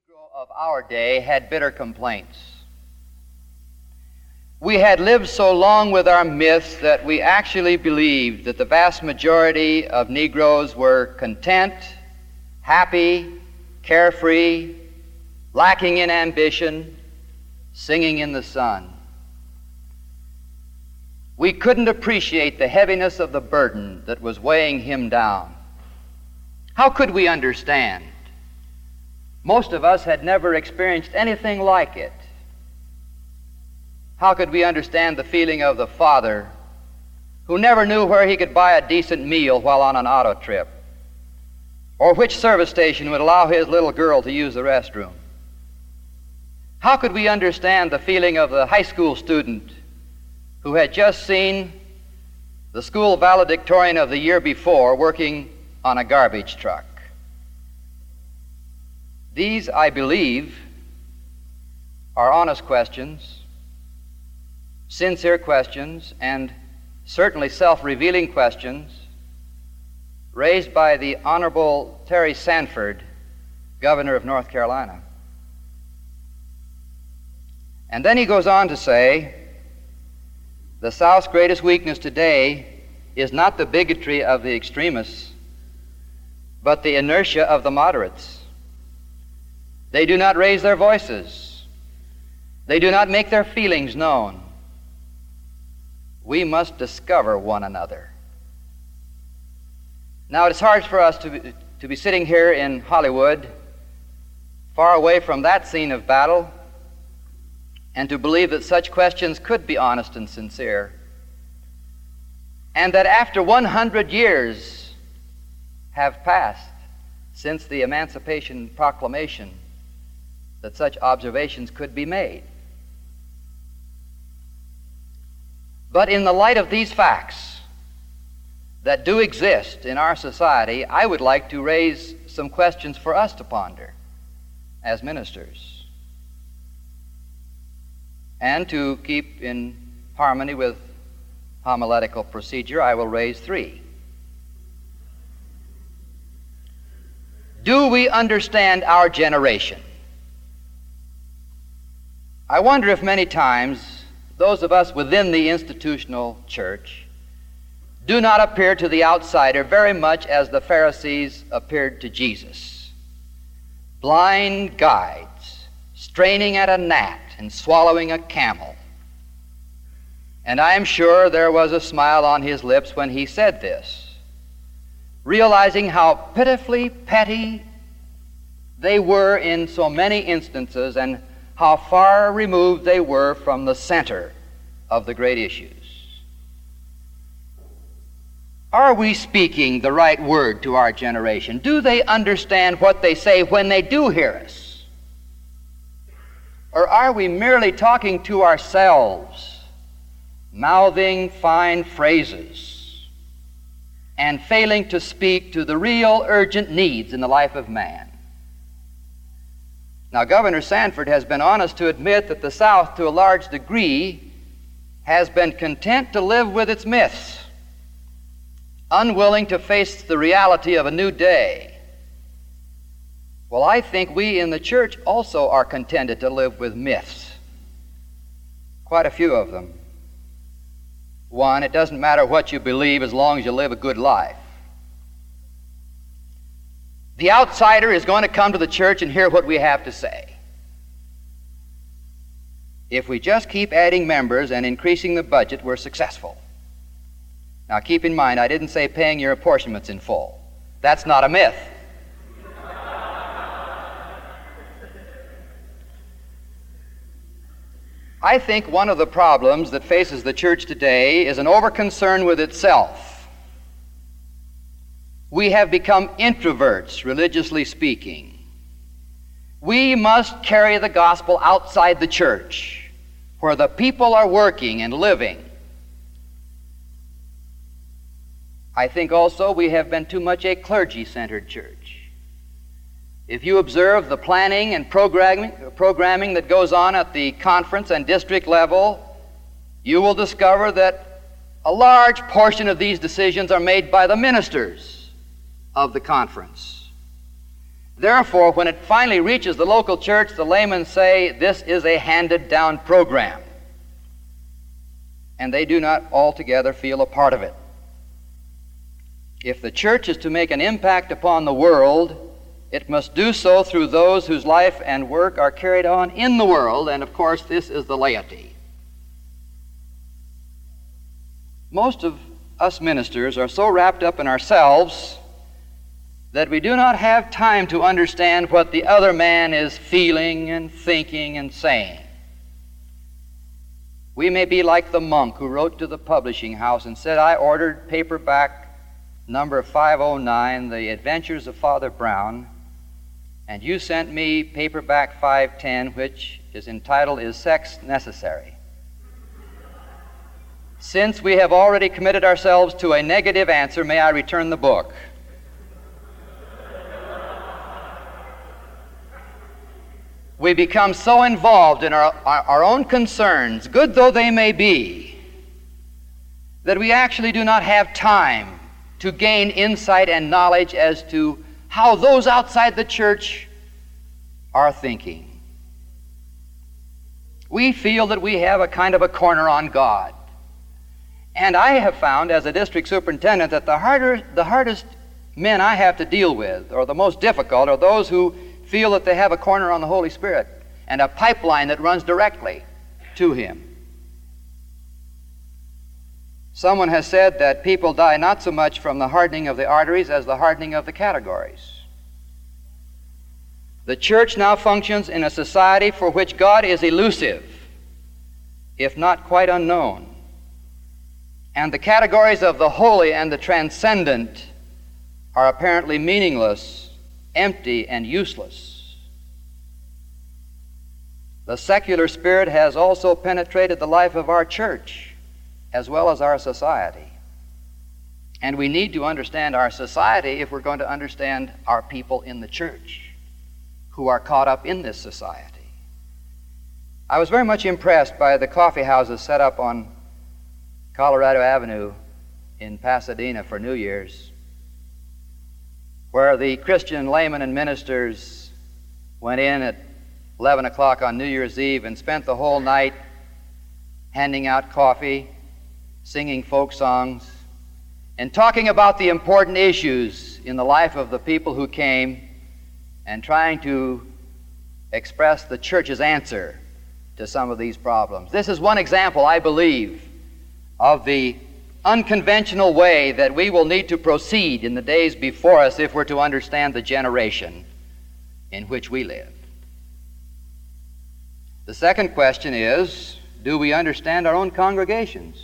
Negro of our day had bitter complaints. We had lived so long with our myths that we actually believed that the vast majority of Negroes were content, happy, carefree, lacking in ambition, singing in the sun. We couldn't appreciate the heaviness of the burden that was weighing him down. How could we understand? Most of us had never experienced anything like it. How could we understand the feeling of the father who never knew where he could buy a decent meal while on an auto trip, or which service station would allow his little girl to use the restroom? How could we understand the feeling of the high school student who had just seen the school valedictorian of the year before working on a garbage truck? These, I believe, are honest questions, sincere questions, and certainly self-revealing questions raised by the Honorable Terry Sanford, Governor of North Carolina. And then he goes on to say, the South's greatest weakness today is not the bigotry of the extremists, but the inertia of the moderates. They do not raise their voices. They do not make their feelings known. We must discover one another. Now, it's hard for us to be sitting here in Hollywood, far away from that scene of battle, and to believe that such questions could be honest and sincere, and that after 100 years have passed since the Emancipation Proclamation, that such observations could be made. But in the light of these facts that do exist in our society, I would like to raise some questions for us to ponder as ministers. And to keep in harmony with homiletical procedure, I will raise three. Do we understand our generation? I wonder if many times those of us within the institutional church do not appear to the outsider very much as the Pharisees appeared to Jesus. Blind guides, straining at a gnat and swallowing a camel. And I am sure there was a smile on his lips when he said this, realizing how pitifully petty they were in so many instances and how far removed they were from the center of the great issues. Are we speaking the right word to our generation? Do they understand what they say when they do hear us? Or are we merely talking to ourselves, mouthing fine phrases, and failing to speak to the real urgent needs in the life of man? Now, Governor Sanford has been honest to admit that the South, to a large degree, has been content to live with its myths, unwilling to face the reality of a new day. Well, I think we in the church also are contented to live with myths, quite a few of them. One, it doesn't matter what you believe as long as you live a good life. The outsider is going to come to the church and hear what we have to say. If we just keep adding members and increasing the budget, we're successful. Now keep in mind, I didn't say paying your apportionments in full. That's not a myth. I think one of the problems that faces the church today is an overconcern with itself. We have become introverts, religiously speaking. We must carry the gospel outside the church, where the people are working and living. I think also we have been too much a clergy-centered church. If you observe the planning and programming that goes on at the conference and district level, you will discover that a large portion of these decisions are made by the ministers of the conference. Therefore, when it finally reaches the local church, the laymen say this is a handed-down program, and they do not altogether feel a part of it. If the church is to make an impact upon the world, it must do so through those whose life and work are carried on in the world, and of course this is the laity. Most of us ministers are so wrapped up in ourselves that we do not have time to understand what the other man is feeling and thinking and saying. We may be like the monk who wrote to the publishing house and said, "I ordered paperback number 509, The Adventures of Father Brown, and you sent me paperback 510, which is entitled, Is Sex Necessary? Since we have already committed ourselves to a negative answer, may I return the book?" We become so involved in our own concerns, good though they may be, that we actually do not have time to gain insight and knowledge as to how those outside the church are thinking. We feel that we have a kind of a corner on God. And I have found as a district superintendent that the hardest men I have to deal with, or the most difficult, are those who feel that they have a corner on the Holy Spirit and a pipeline that runs directly to Him. Someone has said that people die not so much from the hardening of the arteries as the hardening of the categories. The church now functions in a society for which God is elusive, if not quite unknown. And the categories of the holy and the transcendent are apparently meaningless, empty, and useless. The secular spirit has also penetrated the life of our church as well as our society. And we need to understand our society if we're going to understand our people in the church who are caught up in this society. I was very much impressed by the coffee houses set up on Colorado Avenue in Pasadena for New Year's, where the Christian laymen and ministers went in at 11 o'clock on New Year's Eve and spent the whole night handing out coffee, singing folk songs, and talking about the important issues in the life of the people who came, and trying to express the church's answer to some of these problems. This is one example, I believe, of the unconventional way that we will need to proceed in the days before us if we're to understand the generation in which we live. The second question is, do we understand our own congregations?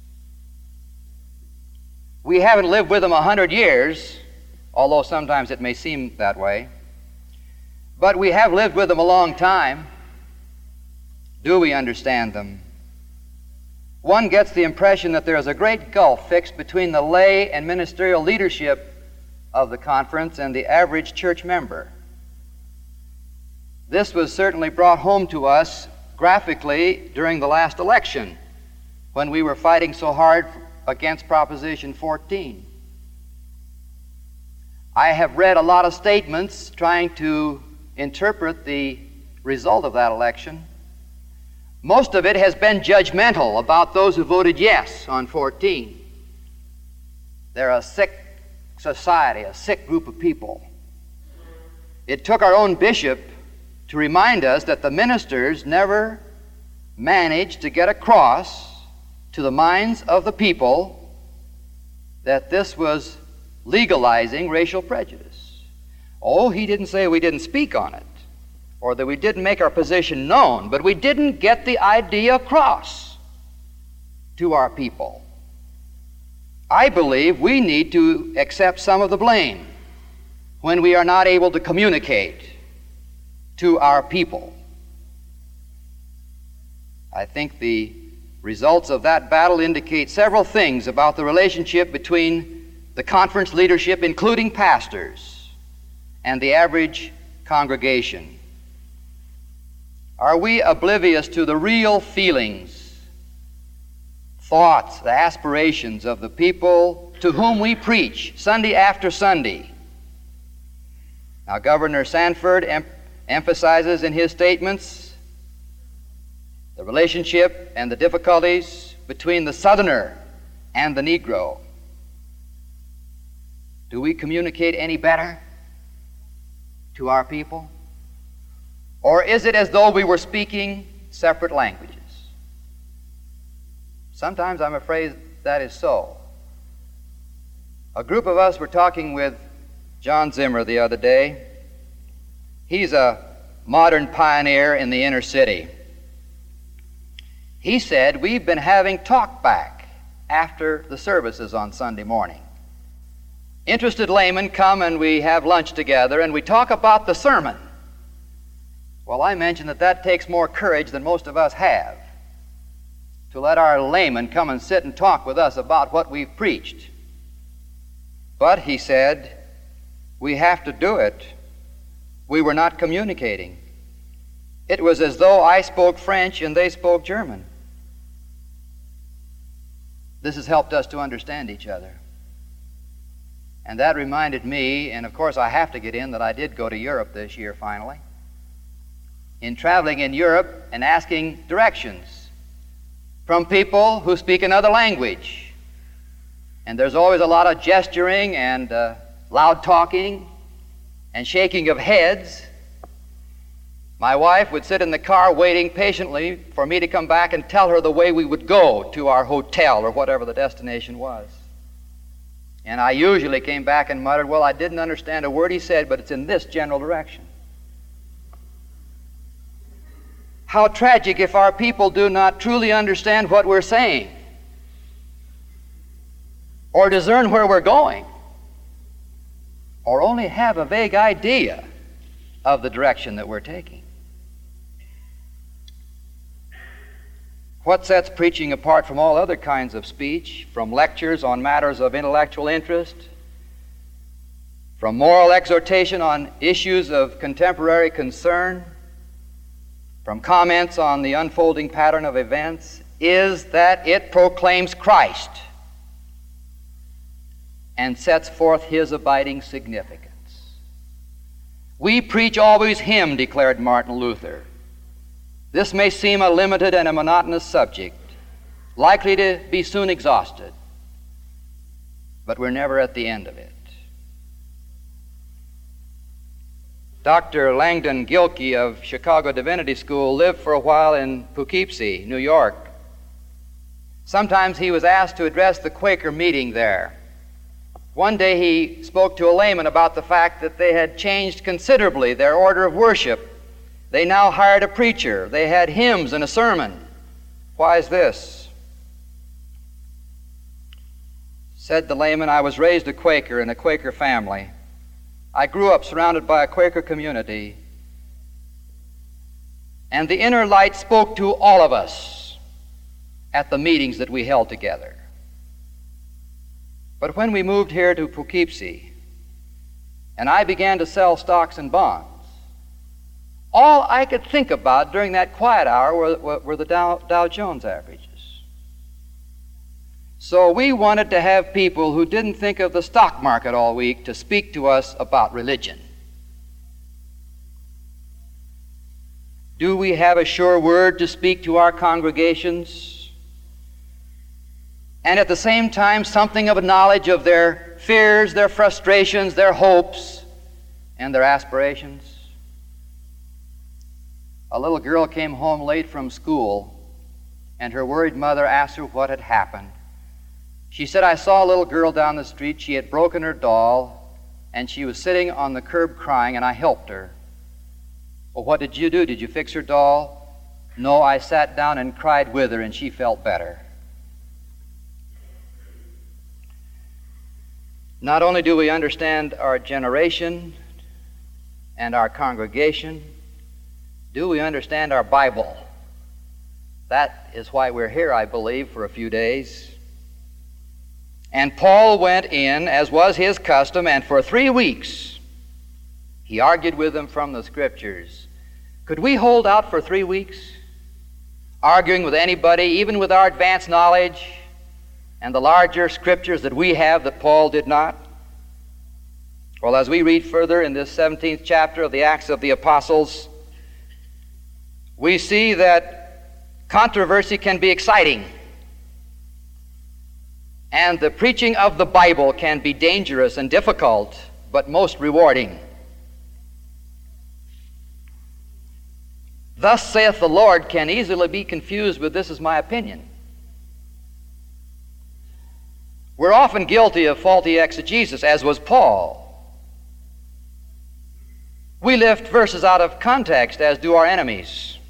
We haven't lived with them 100 years, although sometimes it may seem that way, but we have lived with them a long time. Do we understand them? One gets the impression that there is a great gulf fixed between the lay and ministerial leadership of the conference and the average church member. This was certainly brought home to us graphically during the last election, when we were fighting so hard against Proposition 14. I have read a lot of statements trying to interpret the result of that election. Most of it has been judgmental about those who voted yes on 14. They're a sick society, a sick group of people. It took our own bishop to remind us that the ministers never managed to get across to the minds of the people that this was legalizing racial prejudice. Oh, he didn't say we didn't speak on it, or that we didn't make our position known, but we didn't get the idea across to our people. I believe we need to accept some of the blame when we are not able to communicate to our people. I think the results of that battle indicate several things about the relationship between the conference leadership, including pastors, and the average congregation. Are we oblivious to the real feelings, thoughts, the aspirations of the people to whom we preach Sunday after Sunday? Now, Governor Sanford emphasizes in his statements the relationship and the difficulties between the Southerner and the Negro. Do we communicate any better to our people? Or is it as though we were speaking separate languages? Sometimes I'm afraid that is so. A group of us were talking with John Zimmer the other day. He's a modern pioneer in the inner city. He said, we've been having talk back after the services on Sunday morning. Interested laymen come and we have lunch together and we talk about the sermon. Well, I mentioned that takes more courage than most of us have, to let our laymen come and sit and talk with us about what we've preached. But, he said, we have to do it. We were not communicating. It was as though I spoke French and they spoke German. This has helped us to understand each other. And that reminded me, and of course I have to get in, that I did go to Europe this year finally. In traveling in Europe and asking directions from people who speak another language. And there's always a lot of gesturing and loud talking and shaking of heads. My wife would sit in the car waiting patiently for me to come back and tell her the way we would go to our hotel or whatever the destination was. And I usually came back and muttered, well, I didn't understand a word he said, but it's in this general direction. How tragic if our people do not truly understand what we're saying or discern where we're going or only have a vague idea of the direction that we're taking. What sets preaching apart from all other kinds of speech, from lectures on matters of intellectual interest, from moral exhortation on issues of contemporary concern, from comments on the unfolding pattern of events, is that it proclaims Christ and sets forth his abiding significance. We preach always him, declared Martin Luther. This may seem a limited and a monotonous subject, likely to be soon exhausted, but we're never at the end of it. Dr. Langdon Gilkey of Chicago Divinity School lived for a while in Poughkeepsie, New York. Sometimes he was asked to address the Quaker meeting there. One day he spoke to a layman about the fact that they had changed considerably their order of worship. They now hired a preacher. They had hymns and a sermon. Why is this? Said the layman, I was raised a Quaker in a Quaker family. I grew up surrounded by a Quaker community. And the inner light spoke to all of us at the meetings that we held together. But when we moved here to Poughkeepsie, and I began to sell stocks and bonds, all I could think about during that quiet hour were the Dow Jones averages. So we wanted to have people who didn't think of the stock market all week to speak to us about religion. Do we have a sure word to speak to our congregations? And at the same time, something of a knowledge of their fears, their frustrations, their hopes, and their aspirations? A little girl came home late from school, and her worried mother asked her what had happened. She said, I saw a little girl down the street. She had broken her doll, and she was sitting on the curb crying, and I helped her. Well, what did you do? Did you fix her doll? No, I sat down and cried with her, and she felt better. Not only do we understand our generation and our congregation, do we understand our Bible? That is why we're here, I believe, for a few days. And Paul went in, as was his custom, and for 3 weeks he argued with them from the Scriptures. Could we hold out for 3 weeks, arguing with anybody, even with our advanced knowledge and the larger Scriptures that we have that Paul did not? Well, as we read further in this 17th chapter of the Acts of the Apostles, we see that controversy can be exciting, and the preaching of the Bible can be dangerous and difficult, but most rewarding. Thus saith the Lord can easily be confused with this is my opinion. We're often guilty of faulty exegesis, as was Paul. We lift verses out of context, as do our enemies.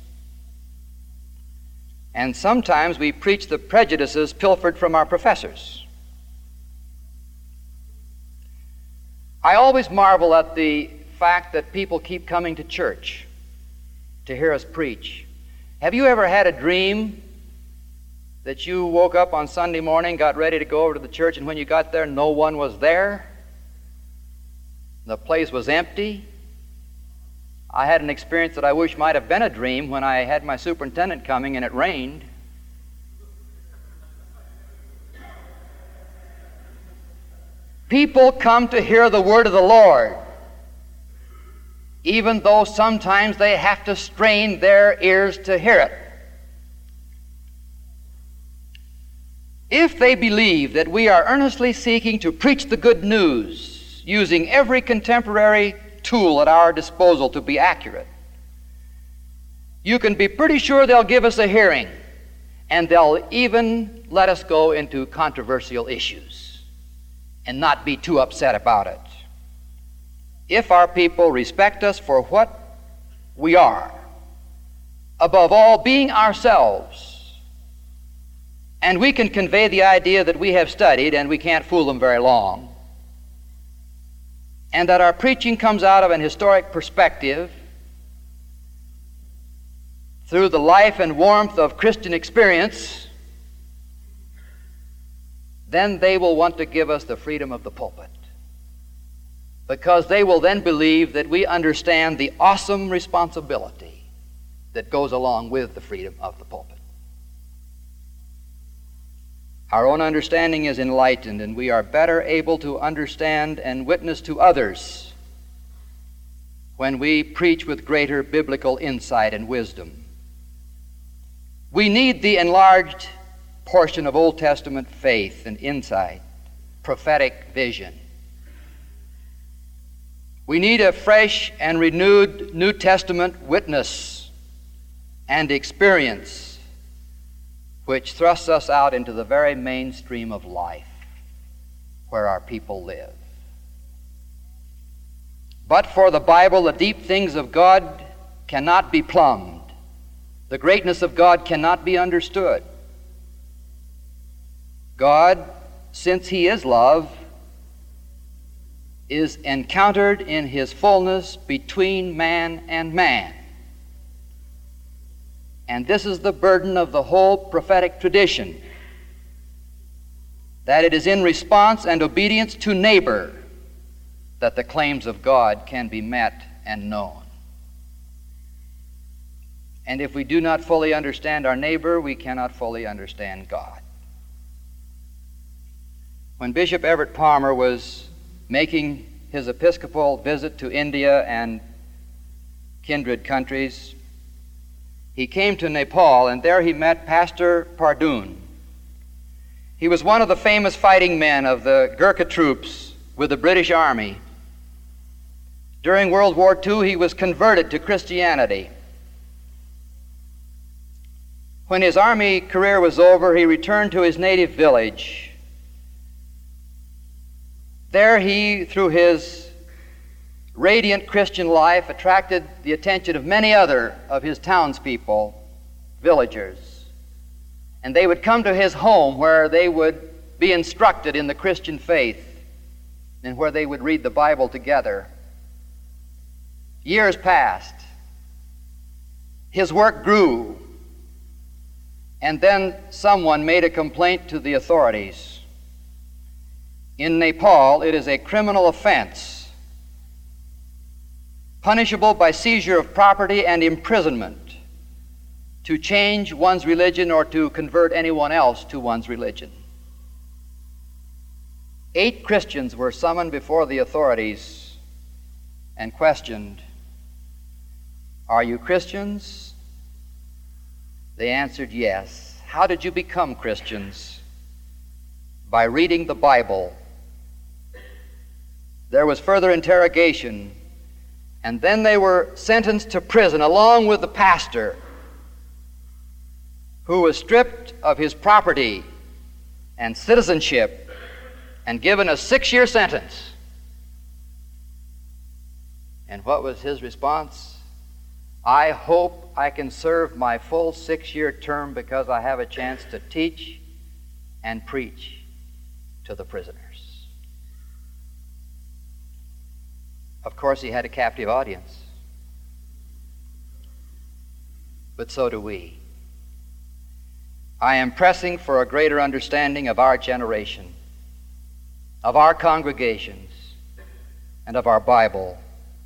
And sometimes we preach the prejudices pilfered from our professors. I always marvel at the fact that people keep coming to church to hear us preach. Have you ever had a dream that you woke up on Sunday morning, got ready to go over to the church, and when you got there, no one was there? The place was empty? I had an experience that I wish might have been a dream when I had my superintendent coming and it rained. People come to hear the word of the Lord, even though sometimes they have to strain their ears to hear it. If they believe that we are earnestly seeking to preach the good news, using every contemporary tool at our disposal to be accurate, you can be pretty sure they'll give us a hearing, and they'll even let us go into controversial issues and not be too upset about it. If our people respect us for what we are, above all being ourselves, and we can convey the idea that we have studied and we can't fool them very long, and that our preaching comes out of an historic perspective through the life and warmth of Christian experience, then they will want to give us the freedom of the pulpit, because they will then believe that we understand the awesome responsibility that goes along with the freedom of the pulpit. Our own understanding is enlightened, and we are better able to understand and witness to others when we preach with greater biblical insight and wisdom. We need the enlarged portion of Old Testament faith and insight, prophetic vision. We need a fresh and renewed New Testament witness and experience, which thrusts us out into the very mainstream of life where our people live. But for the Bible, the deep things of God cannot be plumbed. The greatness of God cannot be understood. God, since He is love, is encountered in His fullness between man and man. And this is the burden of the whole prophetic tradition, that it is in response and obedience to neighbor that the claims of God can be met and known. And if we do not fully understand our neighbor, we cannot fully understand God. When Bishop Everett Palmer was making his Episcopal visit to India and kindred countries, he came to Nepal, and there he met Pastor Pardun. He was one of the famous fighting men of the Gurkha troops with the British Army. During World War II, he was converted to Christianity. When his army career was over, he returned to his native village. There he, through his radiant Christian life, attracted the attention of many other of his townspeople, villagers. And they would come to his home where they would be instructed in the Christian faith and where they would read the Bible together. Years passed. His work grew. And then someone made a complaint to the authorities. In Nepal, it is a criminal offense, punishable by seizure of property and imprisonment, to change one's religion or to convert anyone else to one's religion. 8 Christians were summoned before the authorities and questioned, "Are you Christians?" They answered yes. "How did you become Christians?" "By reading the Bible." There was further interrogation, and then they were sentenced to prison along with the pastor, who was stripped of his property and citizenship and given a 6-year sentence. And what was his response? "I hope I can serve my full 6-year term because I have a chance to teach and preach to the prisoners." Of course, he had a captive audience. But so do we. I am pressing for a greater understanding of our generation, of our congregations, and of our Bible.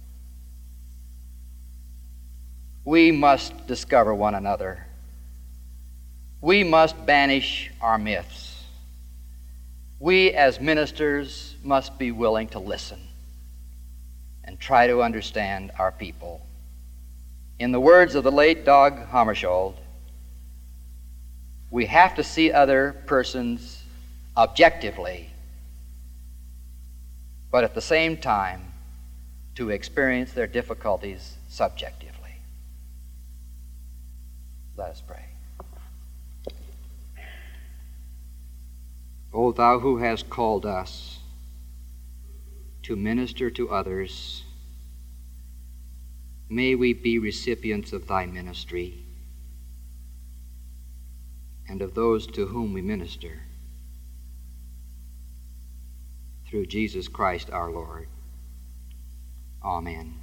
We must discover one another. We must banish our myths. We as ministers must be willing to listen and try to understand our people. In the words of the late Dag Hammarskjöld, we have to see other persons objectively, but at the same time to experience their difficulties subjectively. Let us pray. O Thou who hast called us to minister to others, may we be recipients of Thy ministry and of those to whom we minister. Through Jesus Christ our Lord. Amen.